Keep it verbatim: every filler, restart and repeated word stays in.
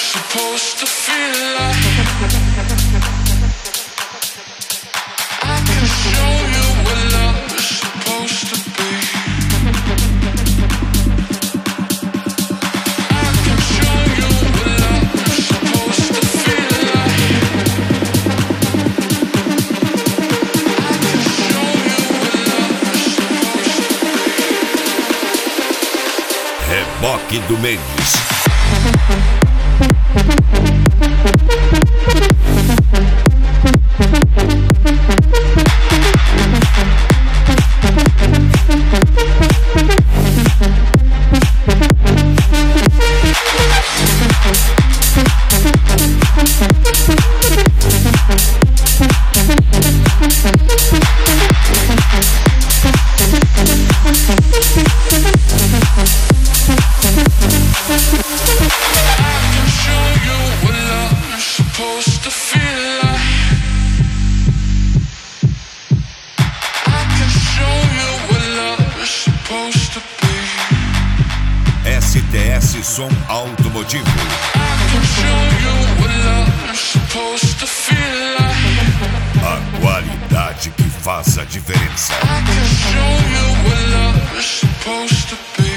supposed to feel like. I can show you what love is supposed to be. I can show you what love is supposed to feel like. I can show you what love is supposed to be. Reboque do Mendes. S T S Som Automotivo. A qualidade que faz a diferença. I can show you what love is supposed to be.